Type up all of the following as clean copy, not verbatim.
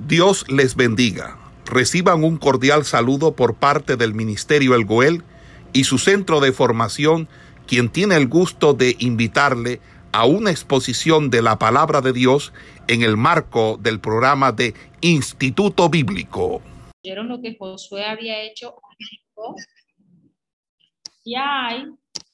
Dios les bendiga. Reciban un cordial saludo por parte del Ministerio El Goel y su centro de formación, quien tiene el gusto de invitarle a una exposición de la Palabra de Dios en el marco del programa de Instituto Bíblico. Vieron lo que Josué había hecho y ahí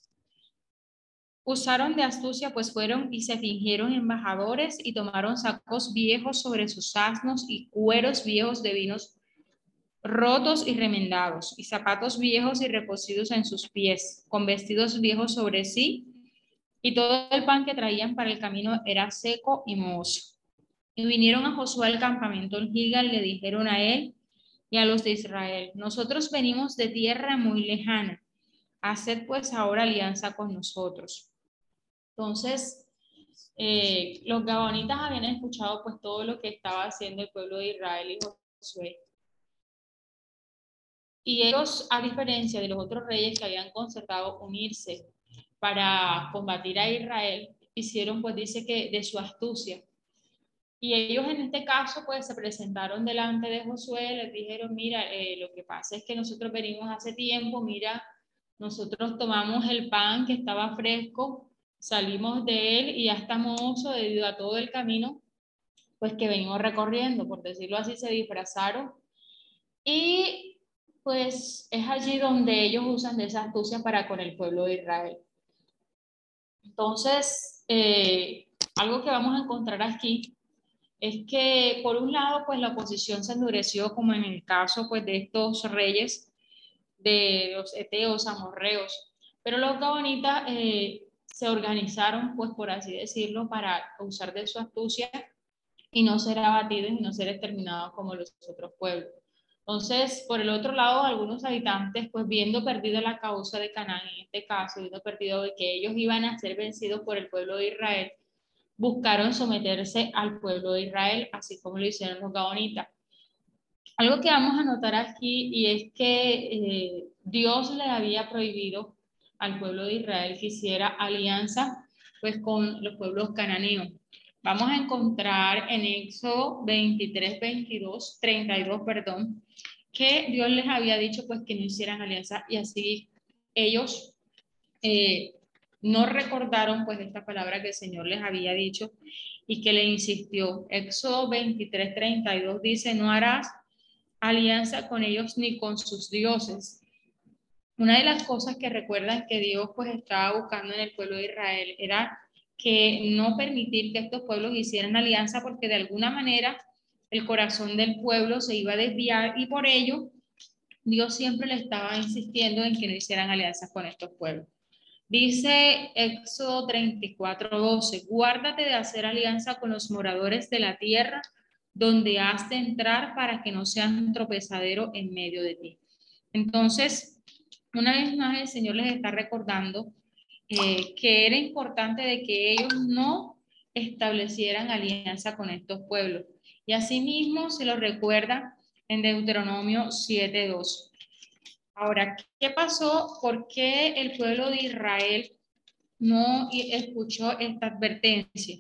usaron de astucia, pues fueron y se fingieron embajadores y tomaron sacos viejos sobre sus asnos y cueros viejos de vinos rotos y remendados, y zapatos viejos y recocidos en sus pies, con vestidos viejos sobre sí, y todo el pan que traían para el camino era seco y mohoso. Y vinieron a Josué al campamento en Gilgal, le dijeron a él y a los de Israel: nosotros venimos de tierra muy lejana, haced pues ahora alianza con nosotros. Entonces, los gabonitas habían escuchado pues todo lo que estaba haciendo el pueblo de Israel y Josué. Y ellos, a diferencia de los otros reyes que habían concertado unirse para combatir a Israel, hicieron, pues dice que de su astucia. Y ellos en este caso, pues se presentaron delante de Josué, les dijeron: mira, lo que pasa es que nosotros venimos hace tiempo, mira, nosotros tomamos el pan que estaba fresco, salimos de él y ya estamos mohoso debido a todo el camino, pues que venimos recorriendo, por decirlo así, se disfrazaron. Y pues es allí donde ellos usan de esa astucia para con el pueblo de Israel. Entonces, algo que vamos a encontrar aquí es que, por un lado, pues la oposición se endureció, como en el caso pues de estos reyes, de los eteos, amorreos, pero los gabonitas se organizaron, pues por así decirlo, para usar de su astucia y no ser abatidos y no ser exterminados como los otros pueblos. Entonces, por el otro lado, algunos habitantes, pues viendo perdido la causa de Canaán, en este caso, viendo perdido de que ellos iban a ser vencidos por el pueblo de Israel, buscaron someterse al pueblo de Israel, así como lo hicieron los gabonitas. Algo que vamos a notar aquí, y es que Dios le había prohibido al pueblo de Israel que hiciera alianza pues con los pueblos cananeos. Vamos a encontrar en Éxodo 23, 32, perdón, que Dios les había dicho pues que no hicieran alianza, y así ellos no recordaron pues esta palabra que el Señor les había dicho y que le insistió. Éxodo 23, 32 dice: no harás alianza con ellos ni con sus dioses. Una de las cosas que recuerdan que Dios pues estaba buscando en el pueblo de Israel era que no permitir que estos pueblos hicieran alianza, porque de alguna manera el corazón del pueblo se iba a desviar, y por ello Dios siempre le estaba insistiendo en que no hicieran alianzas con estos pueblos. Dice Éxodo 34, 12: guárdate de hacer alianza con los moradores de la tierra donde has de entrar, para que no sean tropezadero en medio de ti. Entonces, una vez más el Señor les está recordando que era importante de que ellos no establecieran alianza con estos pueblos. Y asimismo se lo recuerda en Deuteronomio 7:2. Ahora, ¿qué pasó? ¿Por qué el pueblo de Israel no escuchó esta advertencia?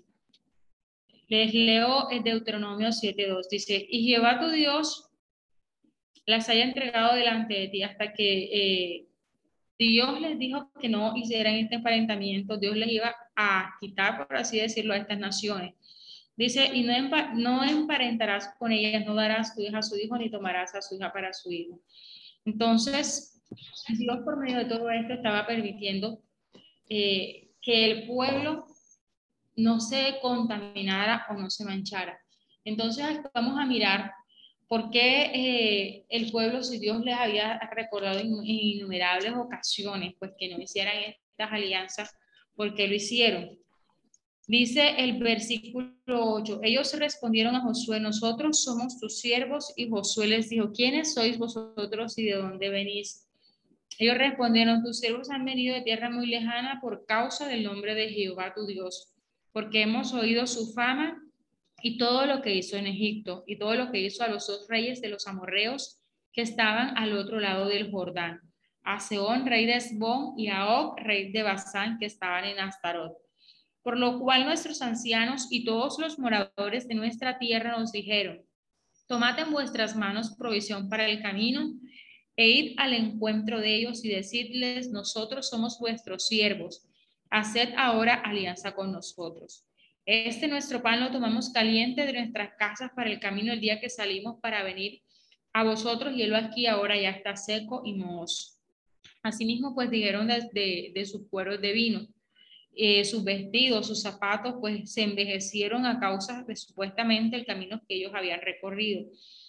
Les leo el Deuteronomio 7:2. Dice: y Jehová tu Dios las haya entregado delante de ti, hasta que Dios les dijo que no hicieran este emparentamiento. Dios les iba a quitar, por así decirlo, a estas naciones. Dice: y no emparentarás con ellas, no darás tu hija a su hijo, ni tomarás a su hija para su hijo. Entonces, Dios, por medio de todo esto, estaba permitiendo que el pueblo no se contaminara o no se manchara. Entonces, vamos a mirar por qué el pueblo, si Dios les había recordado en innumerables ocasiones, pues que no hicieran estas alianzas, ¿por qué lo hicieron? Dice el versículo 8: ellos respondieron a Josué: nosotros somos tus siervos. Y Josué les dijo: ¿quiénes sois vosotros y de dónde venís? Ellos respondieron: tus siervos han venido de tierra muy lejana por causa del nombre de Jehová tu Dios, porque hemos oído su fama y todo lo que hizo en Egipto, y todo lo que hizo a los dos reyes de los amorreos que estaban al otro lado del Jordán, a Sehón, rey de Hesbón, y a Og, rey de Basán, que estaban en Astarot. Por lo cual nuestros ancianos y todos los moradores de nuestra tierra nos dijeron: Tomad en vuestras manos provisión para el camino e id al encuentro de ellos y decidles, nosotros somos vuestros siervos, haced ahora alianza con nosotros. Este nuestro pan lo tomamos caliente de nuestras casas para el camino el día que salimos para venir a vosotros, y él aquí ahora ya está seco y mohoso. Asimismo, pues dijeron de sus cueros de vino. Sus vestidos, sus zapatos, pues se envejecieron a causa de supuestamente el camino que ellos habían recorrido.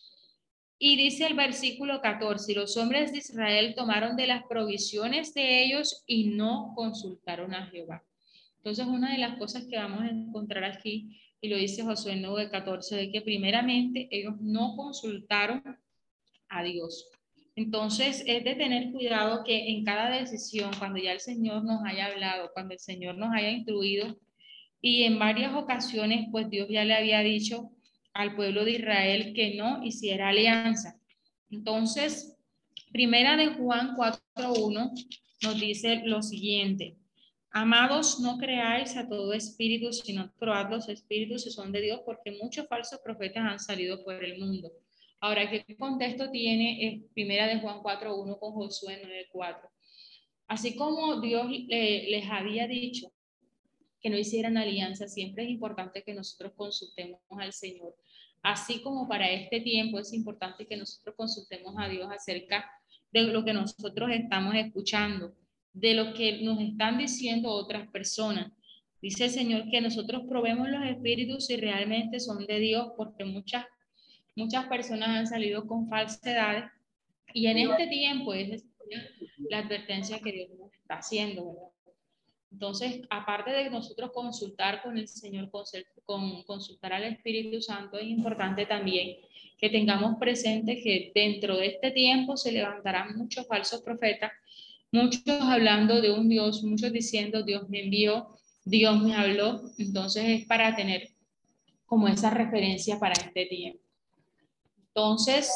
Y dice el versículo 14, los hombres de Israel tomaron de las provisiones de ellos y no consultaron a Jehová. Entonces, una de las cosas que vamos a encontrar aquí, y lo dice Josué 9:14, de que primeramente ellos no consultaron a Dios. Entonces, es de tener cuidado que en cada decisión, cuando ya el Señor nos haya hablado, cuando el Señor nos haya instruido, y en varias ocasiones, pues Dios ya le había dicho al pueblo de Israel que no hiciera alianza. Entonces, primera de Juan 4:1 nos dice lo siguiente: amados, no creáis a todo espíritu, sino probad los espíritus si son de Dios, porque muchos falsos profetas han salido por el mundo. Ahora, ¿qué contexto tiene primera de Juan 4:1 con Josué 9:4? Así como Dios les había dicho que no hicieran alianza, siempre es importante que nosotros consultemos al Señor. Así como para este tiempo es importante que nosotros consultemos a Dios acerca de lo que nosotros estamos escuchando, de lo que nos están diciendo otras personas. Dice el Señor que nosotros probemos los espíritus si realmente son de Dios, porque muchas personas han salido con falsedades, y en este tiempo es la advertencia que Dios nos está haciendo, ¿verdad? Entonces, aparte de nosotros consultar con el Señor, consultar al Espíritu Santo, es importante también que tengamos presente que dentro de este tiempo se levantarán muchos falsos profetas, muchos hablando de un Dios, muchos diciendo Dios me envió, Dios me habló. Entonces es para tener como esa referencia para este tiempo. Entonces,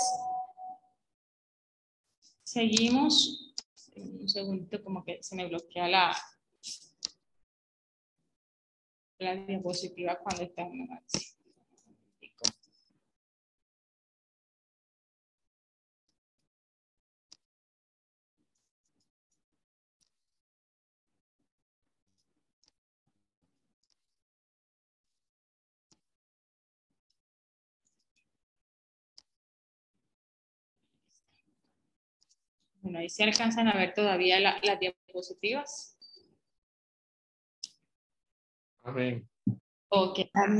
seguimos. Un segundito, como que se me bloquea la diapositiva cuando está en análisis. Bueno, ahí se alcanzan a ver todavía las diapositivas. Amén. Ok.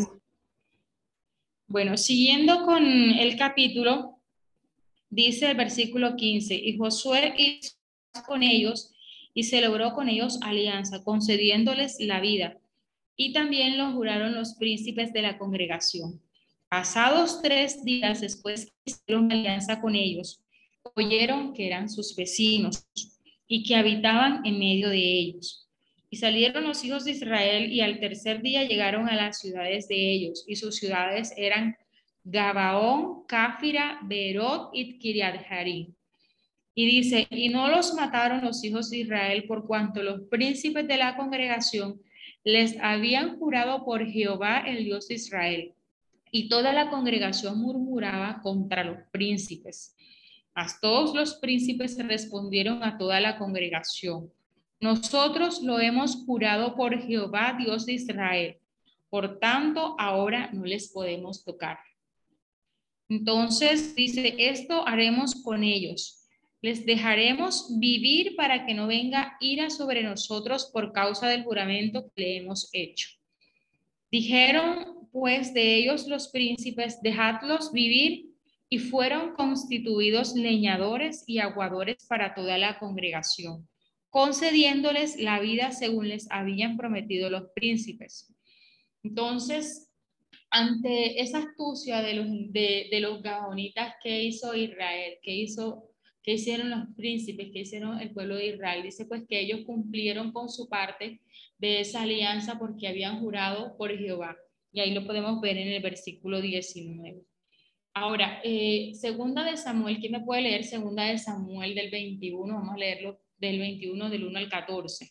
Bueno, siguiendo con el capítulo, dice el versículo 15, y Josué hizo con ellos y celebró con ellos alianza, concediéndoles la vida. Y también lo juraron los príncipes de la congregación. Pasados 3 días después que hicieron alianza con ellos, oyeron que eran sus vecinos y que habitaban en medio de ellos. Y salieron los hijos de Israel y al tercer día llegaron a las ciudades de ellos, y sus ciudades eran Gabaón, Cáfira, Beerot y Kiriat Jearim. Y dice, y no los mataron los hijos de Israel por cuanto los príncipes de la congregación les habían jurado por Jehová, el Dios de Israel. Y toda la congregación murmuraba contra los príncipes. Mas todos los príncipes respondieron a toda la congregación: nosotros lo hemos jurado por Jehová, Dios de Israel. Por tanto, ahora no les podemos tocar. Entonces dice, esto haremos con ellos. Les dejaremos vivir para que no venga ira sobre nosotros por causa del juramento que le hemos hecho. Dijeron pues de ellos los príncipes, dejadlos vivir, y fueron constituidos leñadores y aguadores para toda la congregación, concediéndoles la vida según les habían prometido los príncipes. Entonces, ante esa astucia de los gaonitas, ¿qué hizo Israel? ¿Qué hicieron los príncipes? ¿Qué hicieron el pueblo de Israel? Dice pues que ellos cumplieron con su parte de esa alianza porque habían jurado por Jehová. Y ahí lo podemos ver en el versículo 19. Ahora, segunda de Samuel, ¿quién me puede leer segunda de Samuel del 21? Vamos a leerlo del 21, del 1 al 14.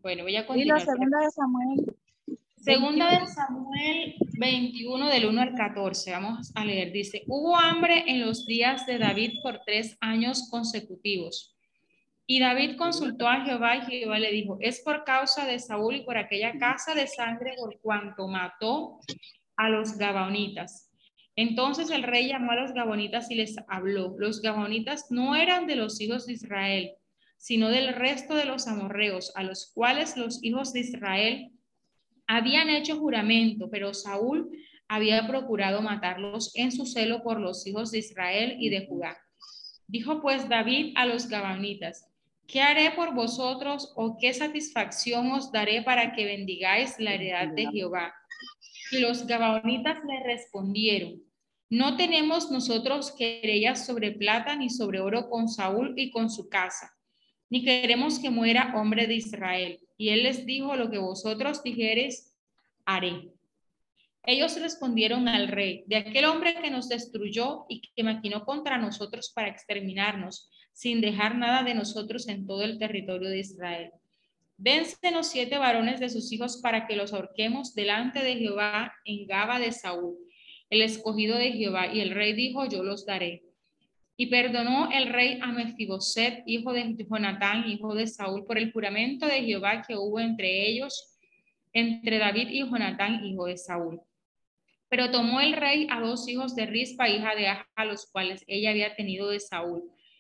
Bueno, voy a Y la continuar. segunda de Samuel. Segunda de Samuel 21 del 1 al 14. Vamos a leer. Dice, hubo hambre en los días de David por 3 años consecutivos. Y David consultó a Jehová y Jehová le dijo, es por causa de Saúl y por aquella casa de sangre por cuanto mató a los gabaonitas. Entonces el rey llamó a los gabaonitas y les habló. Los gabaonitas no eran de los hijos de Israel, sino del resto de los amorreos, a los cuales los hijos de Israel habían hecho juramento, pero Saúl había procurado matarlos en su celo por los hijos de Israel y de Judá. Dijo pues David a los gabaonitas, ¿qué haré por vosotros o qué satisfacción os daré para que bendigáis la heredad de Jehová? Y los gabaonitas le respondieron, no tenemos nosotros querellas sobre plata ni sobre oro con Saúl y con su casa, ni queremos que muera hombre de Israel. Y él les dijo, lo que vosotros dijereis, haré. Ellos respondieron al rey, de aquel hombre que nos destruyó y que maquinó contra nosotros para exterminarnos, sin dejar nada de nosotros en todo el territorio de Israel. Dénsenos 7 varones de sus hijos para que los ahorquemos delante de Jehová en Gaba de Saúl, el escogido de Jehová. Y el rey dijo, yo los daré. Y perdonó el rey a Mefiboset, hijo de Jonatán, hijo de Saúl, por el juramento de Jehová que hubo entre ellos, entre David y Jonatán, hijo de Saúl. Pero tomó el rey a 2 hijos de Rispa, hija de Aja, los cuales ella había tenido de Saúl.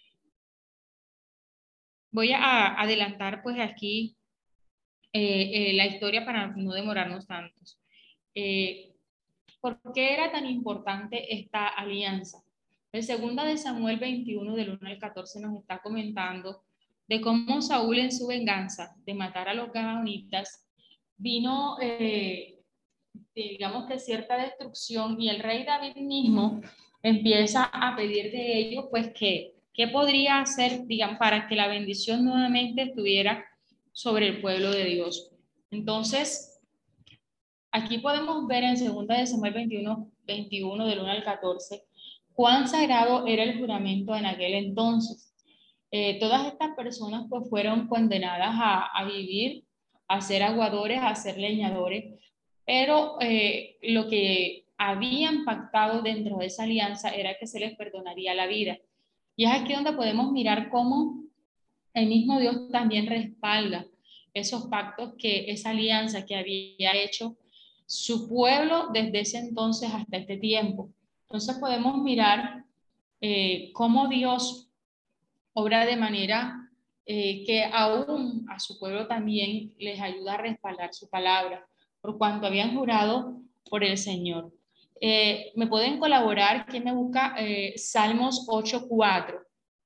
Voy a adelantar pues aquí la historia para no demorarnos tantos. ¿Por qué era tan importante esta alianza? El segunda de Samuel 21 del 1 al 14 nos está comentando de cómo Saúl en su venganza de matar a los gabaonitas vino, digamos que cierta destrucción y el rey David mismo empieza a pedir de ellos pues que qué podría hacer, digamos, para que la bendición nuevamente estuviera sobre el pueblo de Dios. Entonces, aquí podemos ver en 2 de Samuel 21 del 1 al 14, cuán sagrado era el juramento en aquel entonces. Todas estas personas pues fueron condenadas a vivir, a ser aguadores, a ser leñadores, pero lo que habían pactado dentro de esa alianza era que se les perdonaría la vida. Y es aquí donde podemos mirar cómo el mismo Dios también respalda esos pactos, que esa alianza que había hecho su pueblo desde ese entonces hasta este tiempo. Entonces podemos mirar cómo Dios obra de manera que aún a su pueblo también les ayuda a respaldar su palabra, por cuanto habían jurado por el Señor. ¿Me pueden colaborar? ¿Quién me busca? Salmos 8:4.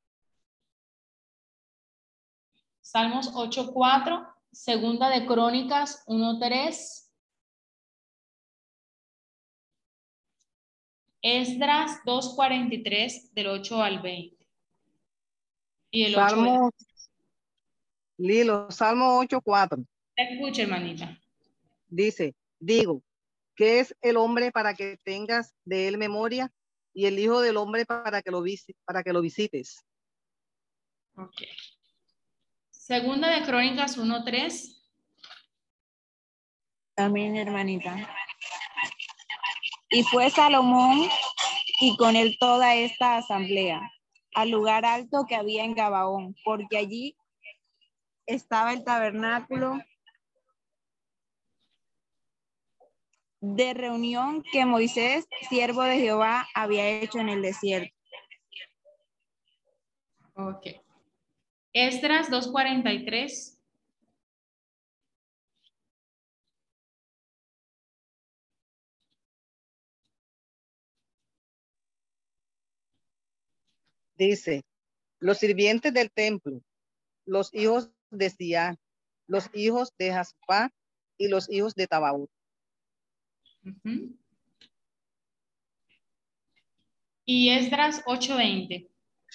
Salmos 8:4, segunda de Crónicas 1:3, Esdras 2:43 del 8 al 20. Y el 8 Salmo, Lilo, Salmo 8:4. Te escucho, hermanita. Dice, digo, ¿qué es el hombre para que tengas de él memoria? Y el hijo del hombre para que lo visites. Ok. Segunda de Crónicas 1:3. Amén, hermanita. Y fue Salomón y con él toda esta asamblea al lugar alto que había en Gabaón, porque allí estaba el tabernáculo de reunión que Moisés, siervo de Jehová, había hecho en el desierto. Ok. Esdras 2:43. Dice, los sirvientes del templo, los hijos de Siá, los hijos de Jasupá y los hijos de Tabaúd. Y Esdras 8:20.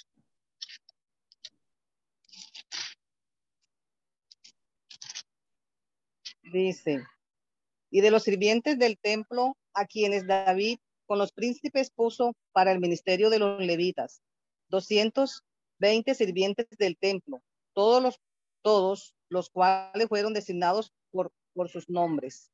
Dice, y de los sirvientes del templo a quienes David con los príncipes puso para el ministerio de los levitas, 220 sirvientes del templo, todos los cuales fueron designados por sus nombres.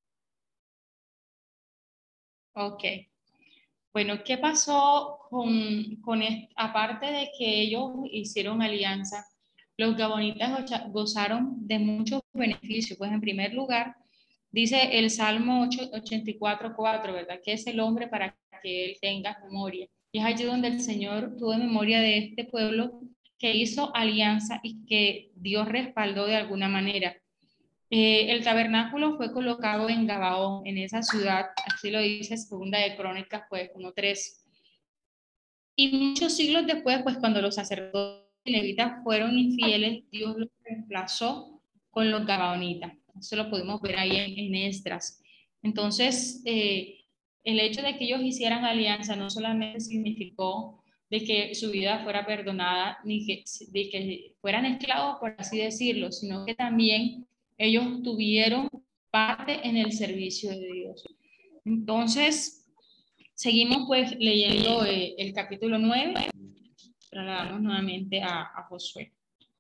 Ok. Bueno, ¿qué pasó aparte de que ellos hicieron alianza? Los gabonitas gozaron de muchos beneficios. Pues en primer lugar, dice el Salmo 84:4, ¿verdad? Que es el hombre para que él tenga memoria. Y es allí donde el Señor tuvo memoria de este pueblo que hizo alianza y que Dios respaldó de alguna manera. El tabernáculo fue colocado en Gabaón, en esa ciudad, así lo dice Segunda de Crónicas, pues 1:3. Y muchos siglos después, pues cuando los sacerdotes y levitas fueron infieles, Dios los reemplazó con los gabaonitas. Eso lo podemos ver ahí en Esdras. Entonces, el hecho de que ellos hicieran alianza no solamente significó de que su vida fuera perdonada, ni de que fueran esclavos, por así decirlo, sino que también ellos tuvieron parte en el servicio de Dios. Entonces, seguimos pues leyendo el capítulo 9, trasladamos nuevamente a Josué.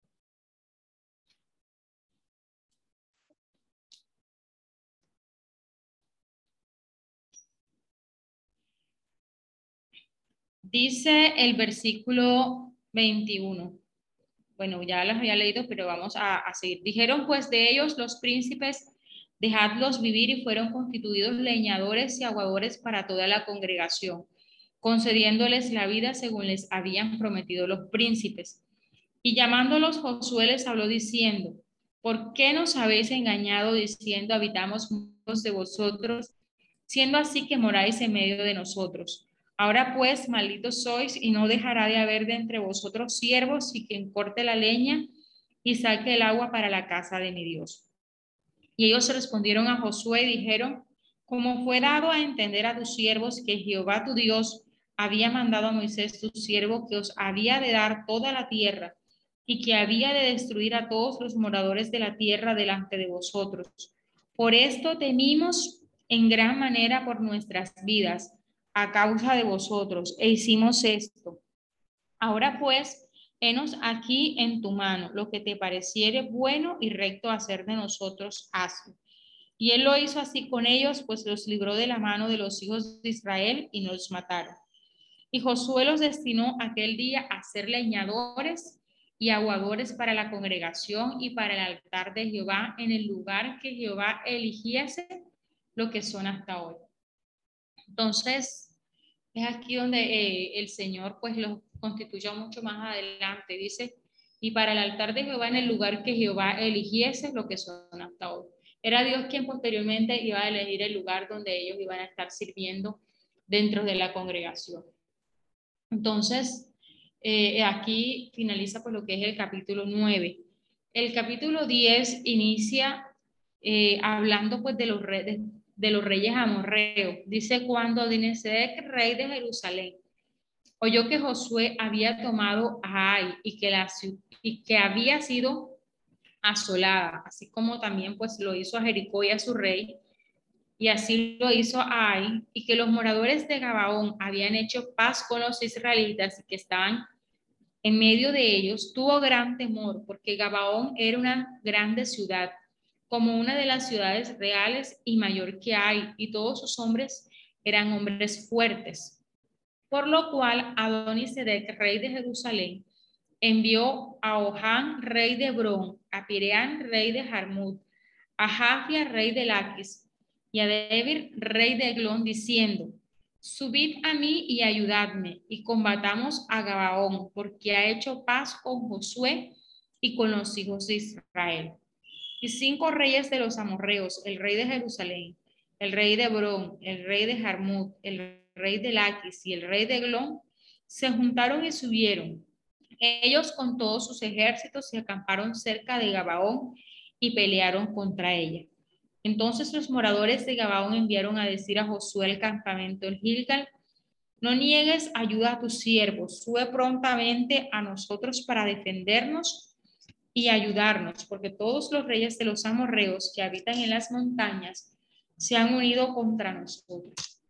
Dice el versículo 21. Bueno, ya las había leído, pero vamos a seguir. Dijeron pues de ellos los príncipes, dejadlos vivir, y fueron constituidos leñadores y aguadores para toda la congregación, concediéndoles la vida según les habían prometido los príncipes. Y llamándolos, Josué les habló diciendo: ¿por qué nos habéis engañado diciendo habitamos muchos de vosotros, siendo así que moráis en medio de nosotros? Ahora pues, malditos sois, y no dejará de haber de entre vosotros siervos, y quien corte la leña y saque el agua para la casa de mi Dios. Y ellos respondieron a Josué y dijeron: como fue dado a entender a tus siervos que Jehová tu Dios había mandado a Moisés tu siervo que os había de dar toda la tierra, y que había de destruir a todos los moradores de la tierra delante de vosotros. Por esto temimos en gran manera por nuestras vidas a causa de vosotros, e hicimos esto. Ahora pues, henos aquí en tu mano, lo que te pareciere bueno y recto hacer de nosotros, hazlo. Y él lo hizo así con ellos, pues los libró de la mano de los hijos de Israel y no los mataron. Y Josué los destinó aquel día a ser leñadores y aguadores para la congregación y para el altar de Jehová en el lugar que Jehová eligiese, lo que son hasta hoy. Entonces, es aquí donde el Señor pues los constituyó mucho más adelante. Dice: y para el altar de Jehová en el lugar que Jehová eligiese, lo que son hasta hoy. Era Dios quien posteriormente iba a elegir el lugar donde ellos iban a estar sirviendo dentro de la congregación. Entonces, aquí finaliza pues lo que es el capítulo 9. El capítulo 10 inicia hablando pues de los reyes amorreos. Dice: cuando Adonisedec, rey de Jerusalén, oyó que Josué había tomado a Ai y que había sido asolada, así como también pues lo hizo a Jericó y a su rey, y así lo hizo a Ai, y que los moradores de Gabaón habían hecho paz con los israelitas y que estaban en medio de ellos, tuvo gran temor, porque Gabaón era una grande ciudad, como una de las ciudades reales y mayor que hay, y todos sus hombres eran hombres fuertes. Por lo cual Adonisedec, rey de Jerusalén, envió a Ohán, rey de Hebrón, a Pireán, rey de Jarmut, a Jafia, rey de Laquis, y a Debir, rey de Eglón, diciendo: subid a mí y ayudadme, y combatamos a Gabaón, porque ha hecho paz con Josué y con los hijos de Israel. Y 5 reyes de los amorreos, el rey de Jerusalén, el rey de Hebrón, el rey de Jarmut, el rey de Laquis y el rey de Eglón, se juntaron y subieron, ellos con todos sus ejércitos, se acamparon cerca de Gabaón y pelearon contra ella. Entonces los moradores de Gabaón enviaron a decir a Josué el campamento en Gilgal: no niegues ayuda a tus siervos, sube prontamente a nosotros para defendernos y ayudarnos, porque todos los reyes de los amorreos que habitan en las montañas se han unido contra nosotros.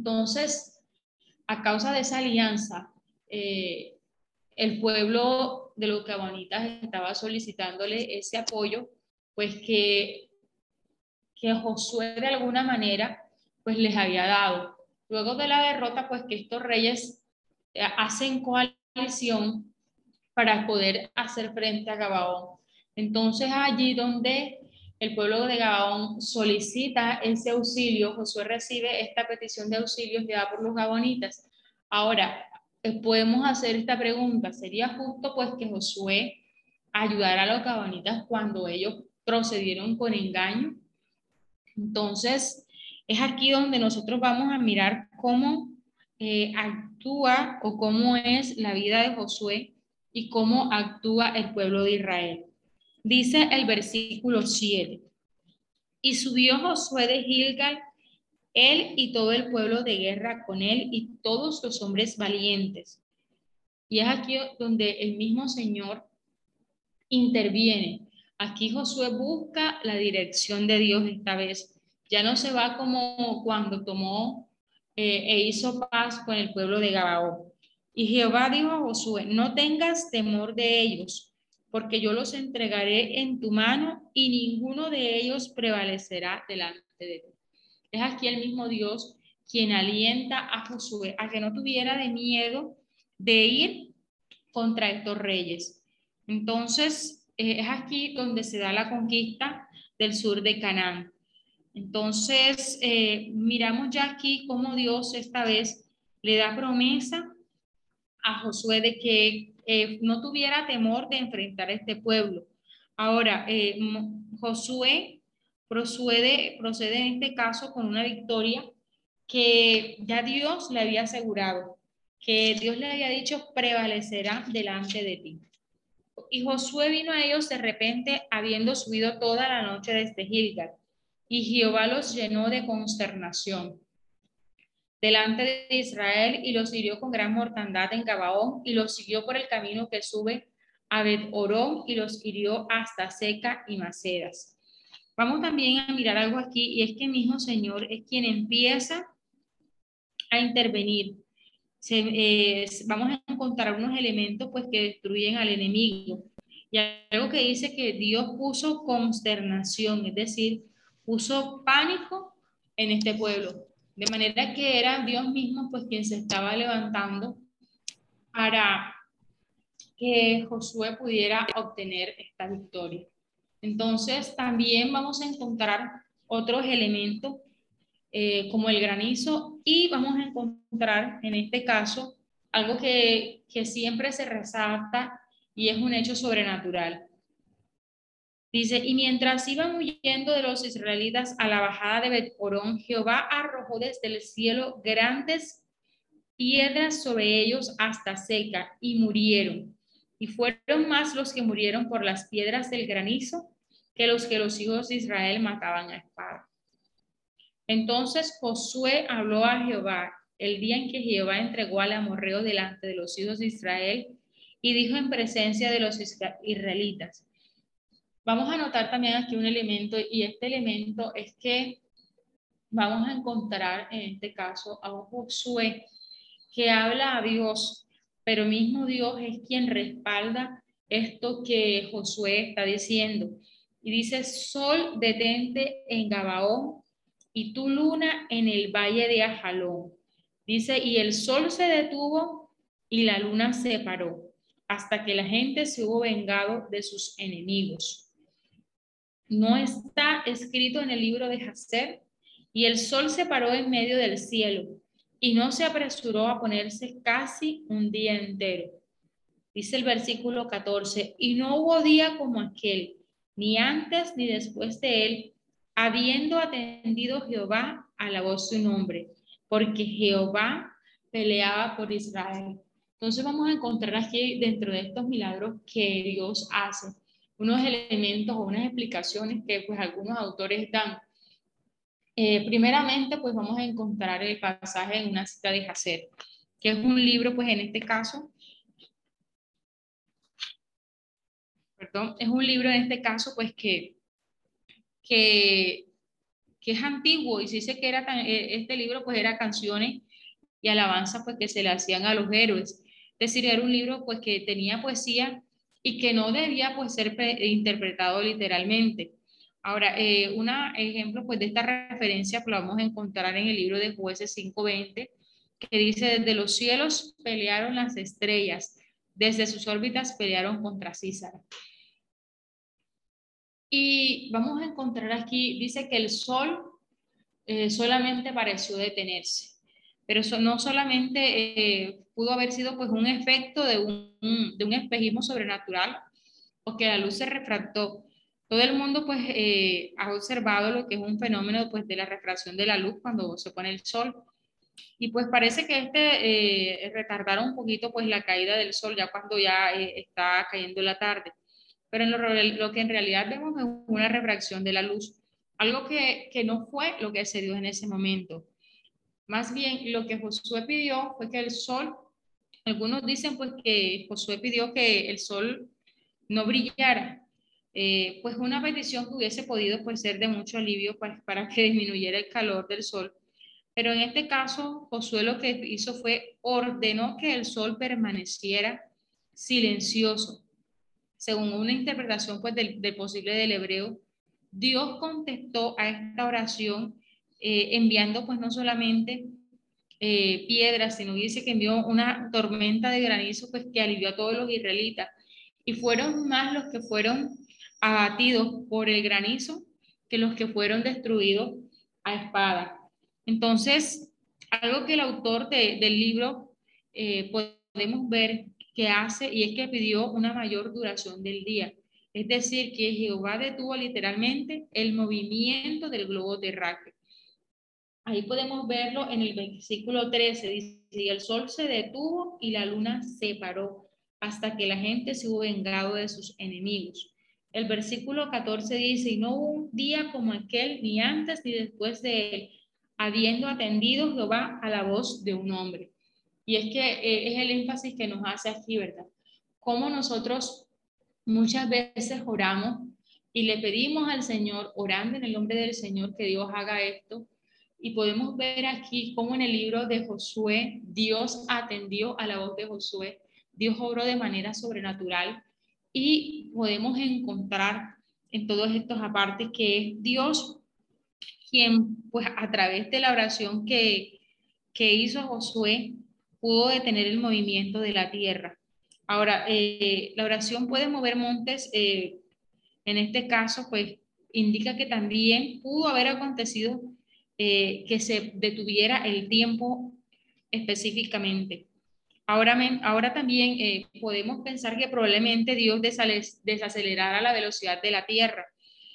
Entonces, a causa de esa alianza, el pueblo de los gabonitas estaba solicitándole ese apoyo, pues que Josué de alguna manera pues les había dado. Luego de la derrota, pues que estos reyes hacen coalición para poder hacer frente a Gabaón. Entonces allí donde el pueblo de Gabaón solicita ese auxilio, Josué recibe esta petición de auxilio enviada por los gabonitas. Ahora, podemos hacer esta pregunta: ¿sería justo pues que Josué ayudara a los gabonitas cuando ellos procedieron con engaño? Entonces, es aquí donde nosotros vamos a mirar cómo actúa o cómo es la vida de Josué y cómo actúa el pueblo de Israel. Dice el versículo 7: y subió Josué de Gilgal, él y todo el pueblo de guerra con él y todos los hombres valientes. Y es aquí donde el mismo Señor interviene. Aquí Josué busca la dirección de Dios esta vez. Ya no se va como cuando tomó e hizo paz con el pueblo de Gabaón. Y Jehová dijo a Josué: no tengas temor de ellos, porque yo los entregaré en tu mano y ninguno de ellos prevalecerá delante de ti. Es aquí el mismo Dios quien alienta a Josué a que no tuviera de miedo de ir contra estos reyes. Entonces, es aquí donde se da la conquista del sur de Canaán. Entonces, miramos ya aquí cómo Dios esta vez le da promesa a Josué de que no tuviera temor de enfrentar a este pueblo. Ahora, Josué procede en este caso con una victoria que ya Dios le había asegurado, que Dios le había dicho: prevalecerá delante de ti. Y Josué vino a ellos de repente, habiendo subido toda la noche desde Gilgal, y Jehová los llenó de consternación delante de Israel, y los hirió con gran mortandad en Gabaón, y los siguió por el camino que sube a Bet-Orón, y los hirió hasta Seca y Macedas. Vamos también a mirar algo aquí, y es que el mismo Señor es quien empieza a intervenir. Vamos a encontrar unos elementos pues que destruyen al enemigo. Y algo que dice que Dios puso consternación, es decir, puso pánico en este pueblo. De manera que era Dios mismo pues quien se estaba levantando para que Josué pudiera obtener esta victoria. Entonces también vamos a encontrar otros elementos como el granizo, y vamos a encontrar en este caso algo que siempre se resalta y es un hecho sobrenatural. Dice: y mientras iban huyendo de los israelitas a la bajada de Bet-Orón, Jehová arrojó desde el cielo grandes piedras sobre ellos hasta Seca, y murieron. Y fueron más los que murieron por las piedras del granizo que los hijos de Israel mataban a espada. Entonces Josué habló a Jehová el día en que Jehová entregó al amorreo delante de los hijos de Israel, y dijo en presencia de los israelitas. Vamos a notar también aquí un elemento, y este elemento es que vamos a encontrar en este caso a un Josué que habla a Dios, pero mismo Dios es quien respalda esto que Josué está diciendo. Y dice: sol, detente en Gabaón, y tu luna en el valle de Ajalón. Dice: y el sol se detuvo y la luna se paró, hasta que la gente se hubo vengado de sus enemigos. No está escrito en el libro de Jacer: y el sol se paró en medio del cielo, y no se apresuró a ponerse casi un día entero. Dice el versículo 14: y no hubo día como aquel, ni antes ni después de él, habiendo atendido Jehová a la voz de un hombre, porque Jehová peleaba por Israel. Entonces vamos a encontrar aquí, dentro de estos milagros que Dios hace, unos elementos o unas explicaciones que pues algunos autores dan. Primeramente pues vamos a encontrar el pasaje en una cita de Jacer, que es un libro pues en este caso, es un libro en este caso pues que es antiguo, y se dice que este libro pues era canciones y alabanzas pues que se le hacían a los héroes. Es decir, era un libro pues que tenía poesía y que no debía pues ser interpretado literalmente. Ahora, un ejemplo pues de esta referencia que lo vamos a encontrar en el libro de Jueces 5:20, que dice: desde los cielos pelearon las estrellas, desde sus órbitas pelearon contra Císara. Y vamos a encontrar aquí, dice que el sol solamente pareció detenerse, pero eso no solamente pudo haber sido pues un efecto de un espejismo sobrenatural, o que la luz se refractó. Todo el mundo pues ha observado lo que es un fenómeno pues de la refracción de la luz cuando se pone el sol, y pues parece que retardaron un poquito pues la caída del sol ya cuando ya está cayendo la tarde, pero en lo que en realidad vemos es una refracción de la luz, algo que no fue lo que se dio en ese momento. Más bien lo que Josué pidió fue que el sol, algunos dicen pues que Josué pidió que el sol no brillara, pues una petición que hubiese podido pues ser de mucho alivio para que disminuyera el calor del sol. Pero en este caso, Josué lo que hizo fue ordenó que el sol permaneciera silencioso. Según una interpretación pues del posible del hebreo, Dios contestó a esta oración enviando pues no solamente piedras, sino dice que envió una tormenta de granizo pues que alivió a todos los israelitas, y fueron más los que fueron abatidos por el granizo que los que fueron destruidos a espada. Entonces, algo que el autor del libro podemos ver que hace, y es que pidió una mayor duración del día. Es decir, que Jehová detuvo literalmente el movimiento del globo terráqueo. Ahí podemos verlo en el versículo 13, dice: y el sol se detuvo y la luna se paró hasta que la gente se hubo vengado de sus enemigos. El versículo 14 dice: y no hubo un día como aquel, ni antes ni después de él, habiendo atendido Jehová a la voz de un hombre. Y es que es el énfasis que nos hace aquí, ¿verdad? Cómo nosotros muchas veces oramos y le pedimos al Señor, orando en el nombre del Señor, que Dios haga esto. Y podemos ver aquí cómo en el libro de Josué, Dios atendió a la voz de Josué, Dios obró de manera sobrenatural, y podemos encontrar en todos estos apartes que es Dios quien, pues a través de la oración que hizo Josué, pudo detener el movimiento de la tierra. Ahora, la oración puede mover montes, en este caso, pues indica que también pudo haber acontecido que se detuviera el tiempo específicamente. Ahora también podemos pensar que probablemente Dios desacelerara la velocidad de la tierra.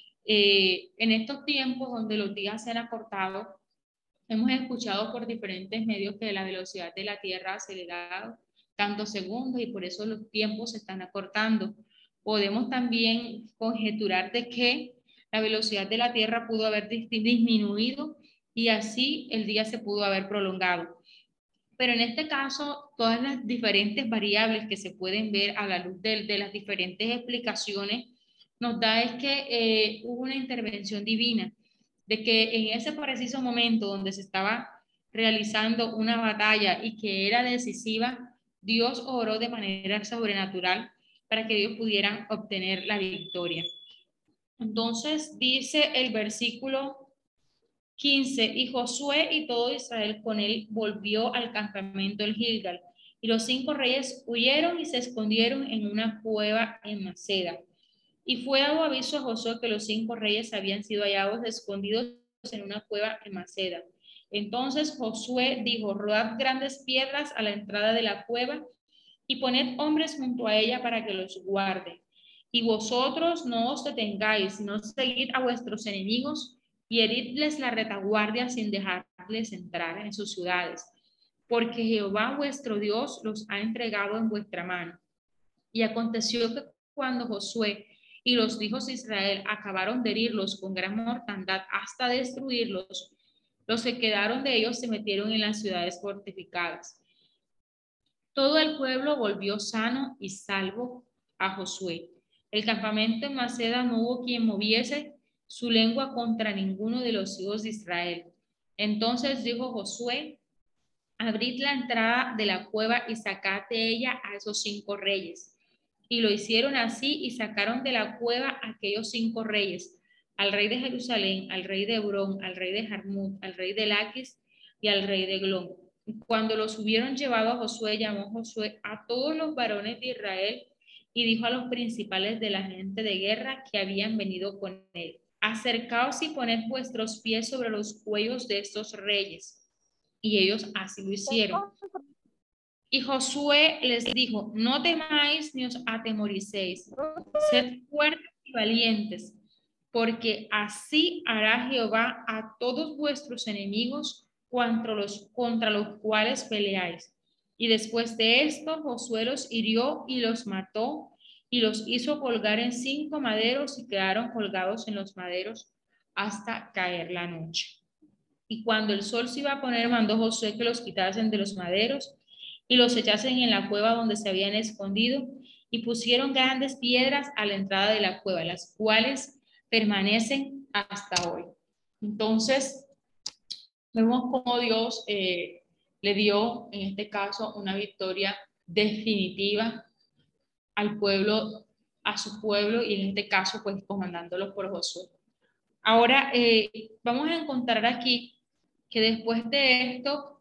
En estos tiempos donde los días se han acortado, hemos escuchado por diferentes medios que la velocidad de la tierra ha acelerado tantos segundos y por eso los tiempos se están acortando. Podemos también conjeturar de que la velocidad de la tierra pudo haber disminuido y así el día se pudo haber prolongado. Pero en este caso, todas las diferentes variables que se pueden ver a la luz de las diferentes explicaciones nos da es que hubo una intervención divina, de que en ese preciso momento donde se estaba realizando una batalla y que era decisiva, Dios obró de manera sobrenatural para que Dios pudiera obtener la victoria. Entonces dice el versículo 15, y Josué y todo Israel con él volvió al campamento del Gilgal, y los 5 reyes huyeron y se escondieron en una cueva en Maceda. Y fue dado aviso a Josué que los 5 reyes habían sido hallados escondidos en una cueva en Maceda. Entonces Josué dijo: rodad grandes piedras a la entrada de la cueva y poned hombres junto a ella para que los guarden. Y vosotros no os detengáis, sino seguid a vuestros enemigos y heridles la retaguardia sin dejarles entrar en sus ciudades, porque Jehová vuestro Dios los ha entregado en vuestra mano. Y aconteció que cuando Josué y los hijos de Israel acabaron de herirlos con gran mortandad hasta destruirlos, los que quedaron de ellos se metieron en las ciudades fortificadas. Todo el pueblo volvió sano y salvo a Josué. El campamento en Maceda no hubo quien moviese su lengua contra ninguno de los hijos de Israel. Entonces dijo Josué: abrid la entrada de la cueva y sacad de ella a esos 5 reyes. Y lo hicieron así y sacaron de la cueva aquellos 5 reyes, al rey de Jerusalén, al rey de Hebrón, al rey de Jarmut, al rey de Laquis y al rey de Glón. Cuando los hubieron llevado a Josué, llamó Josué a todos los varones de Israel y dijo a los principales de la gente de guerra que habían venido con él: acercaos y poned vuestros pies sobre los cuellos de estos reyes. Y ellos así lo hicieron. Y Josué les dijo: no temáis ni os atemoricéis, sed fuertes y valientes, porque así hará Jehová a todos vuestros enemigos contra los cuales peleáis. Y después de esto, Josué los hirió y los mató, y los hizo colgar en 5 maderos, y quedaron colgados en los maderos hasta caer la noche. Y cuando el sol se iba a poner, mandó Josué que los quitasen de los maderos y los echasen en la cueva donde se habían escondido, y pusieron grandes piedras a la entrada de la cueva, las cuales permanecen hasta hoy. Entonces, vemos cómo Dios le dio, en este caso, una victoria definitiva al pueblo, a su pueblo, y en este caso, pues, comandándolo por Josué. Ahora, vamos a encontrar aquí que después de esto,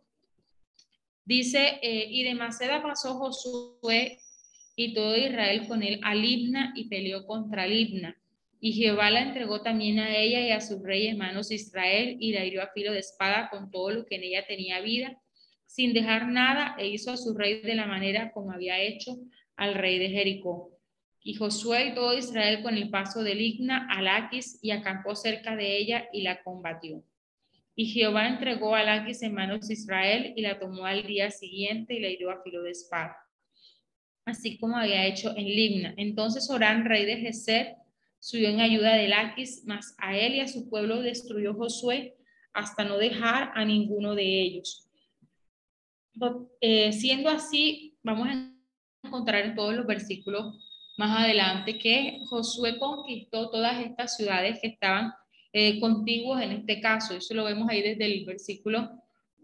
dice, y de Maceda pasó Josué y todo Israel con él a Libna, y peleó contra Libna. Y Jehová la entregó también a ella y a sus reyes, manos de Israel, y la hirió a filo de espada con todo lo que en ella tenía vida, sin dejar nada, e hizo a su rey de la manera como había hecho al rey de Jericó. Y Josué y todo Israel con el paso de Libna a Laquis, y acampó cerca de ella y la combatió. Y Jehová entregó a Laquis en manos de Israel, y la tomó al día siguiente y la hirió a filo de espada, así como había hecho en Libna. Entonces Orán, rey de Gezer, subió en ayuda de Laquis, mas a él y a su pueblo destruyó Josué hasta no dejar a ninguno de ellos. Siendo así, vamos a encontrar en todos los versículos más adelante que Josué conquistó todas estas ciudades que estaban contiguos en este caso. Eso lo vemos ahí desde el versículo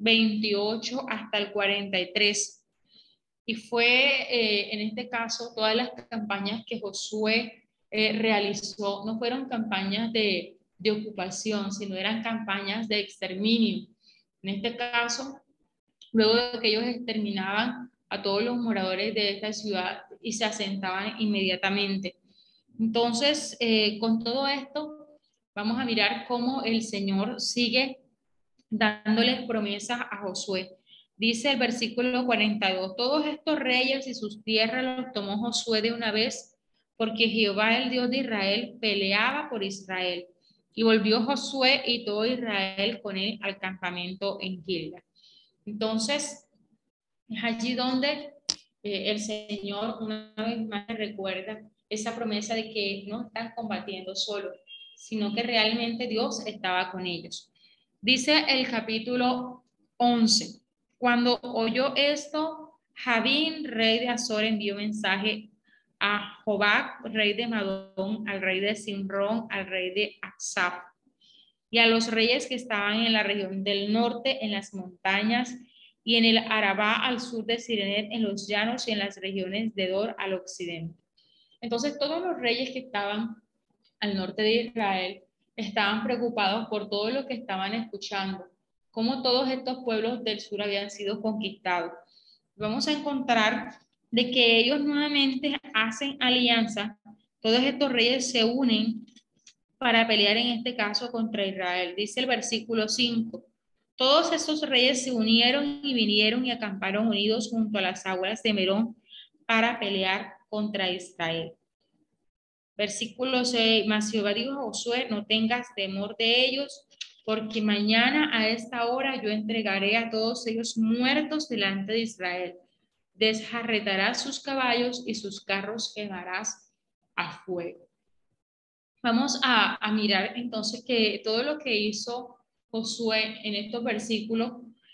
28 hasta el 43. Y fue en este caso todas las campañas que Josué realizó, no fueron campañas de ocupación, sino eran campañas de exterminio. En este caso, luego de que ellos exterminaban a todos los moradores de esta ciudad y se asentaban inmediatamente. Entonces, con todo esto, vamos a mirar cómo el Señor sigue dándoles promesas a Josué. Dice el versículo 42, todos estos reyes y sus tierras los tomó Josué de una vez, porque Jehová, el Dios de Israel, peleaba por Israel. Y volvió Josué y todo Israel con él al campamento en Gilgal. Entonces, es allí donde el Señor una vez más recuerda esa promesa de que no están combatiendo solos, sino que realmente Dios estaba con ellos. Dice el capítulo 11, cuando oyó esto, Javín, rey de Azor, envió mensaje a Jobac, rey de Madón, al rey de Simrón, al rey de Aksaf, y a los reyes que estaban en la región del norte, en las montañas, y en el Arabá al sur de Sirenet, en los llanos y en las regiones de Dor al occidente. Entonces todos los reyes que estaban al norte de Israel estaban preocupados por todo lo que estaban escuchando, cómo todos estos pueblos del sur habían sido conquistados. Vamos a encontrar de que ellos nuevamente hacen alianza, todos estos reyes se unen para pelear en este caso contra Israel. Dice el versículo 5, todos esos reyes se unieron y vinieron y acamparon unidos junto a las aguas de Merón para pelear contra Israel. Versículo 6, mas Jehová dijo a Josué, no tengas temor de ellos, porque mañana a esta hora yo entregaré a todos ellos muertos delante de Israel. Desjarretarás sus caballos y sus carros quemarás a fuego. Vamos a mirar entonces que todo lo que hizo Josué en estos versículos,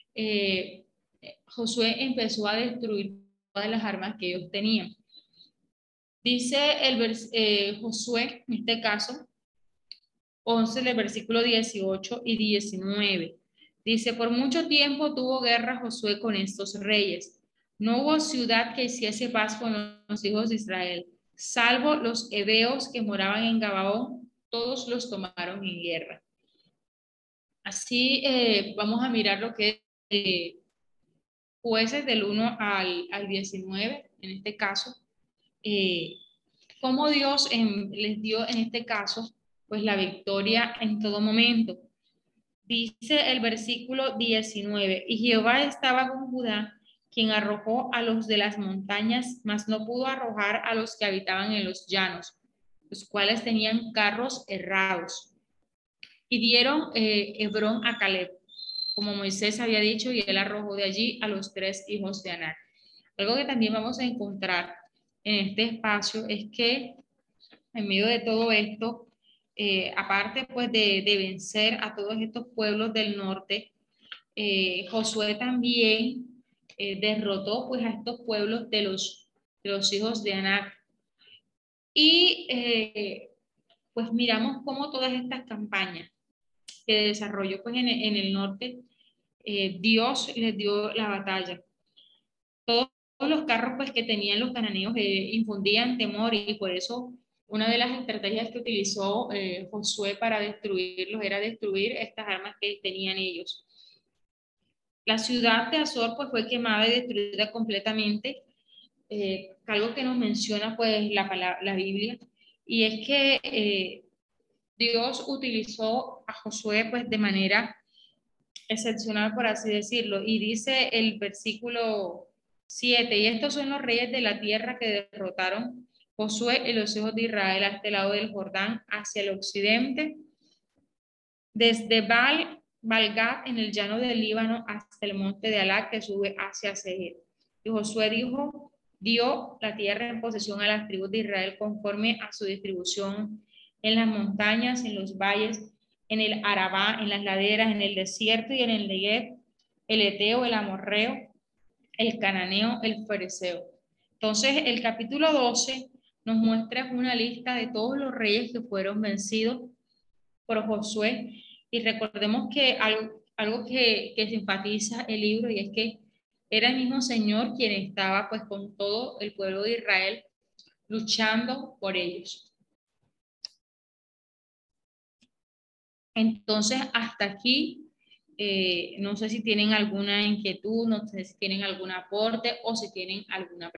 Josué empezó a destruir todas las armas que ellos tenían. Dice Josué, en este caso, 11 del versículo 18 y 19. Dice, por mucho tiempo tuvo guerra Josué con estos reyes. No hubo ciudad que hiciese paz con los hijos de Israel. salvo los heveos que moraban en Gabaón, todos los tomaron en guerra. Así vamos a mirar lo que es Jueces del 1 al 19, en este caso, cómo Dios les dio en este caso pues la victoria en todo momento. Dice el versículo 19, y Jehová estaba con Judá, quien arrojó a los de las montañas, mas no pudo arrojar a los que habitaban en los llanos, los cuales tenían carros errados. Y dieron Hebrón a Caleb, como Moisés había dicho, y él arrojó de allí a los 3 hijos de Anac. Algo que también vamos a encontrar en este espacio es que en medio de todo esto, aparte pues de vencer a todos estos pueblos del norte, Josué también derrotó pues a estos pueblos de los hijos de Anac. Y pues miramos cómo todas estas campañas que desarrolló pues en el norte, Dios les dio la batalla. Todos los carros pues que tenían los cananeos infundían temor, y por eso una de las estrategias que utilizó Josué para destruirlos era destruir estas armas que tenían ellos. La ciudad de Azor pues fue quemada y destruida completamente, algo que nos menciona pues la Biblia, y es que Dios utilizó a Josué pues de manera excepcional, por así decirlo, y dice el versículo 7, y estos son los reyes de la tierra que derrotaron Josué y los hijos de Israel hasta el lado del Jordán, hacia el occidente, desde Baal-Gad en el llano del Líbano hasta el monte de Halak que sube hacia Seir. Y Josué dio la tierra en posesión a las tribus de Israel conforme a su distribución en las montañas, en los valles, en el Arabá, en las laderas, en el desierto y en el Negev, el Eteo, el Amorreo, el Cananeo, el Fereceo. Entonces, el capítulo 12 nos muestra una lista de todos los reyes que fueron vencidos por Josué, y recordemos que algo que se enfatiza el libro, y es que era el mismo Señor quien estaba pues con todo el pueblo de Israel luchando por ellos. Entonces, hasta aquí, no sé si tienen alguna inquietud, no sé si tienen algún aporte o si tienen alguna pregunta.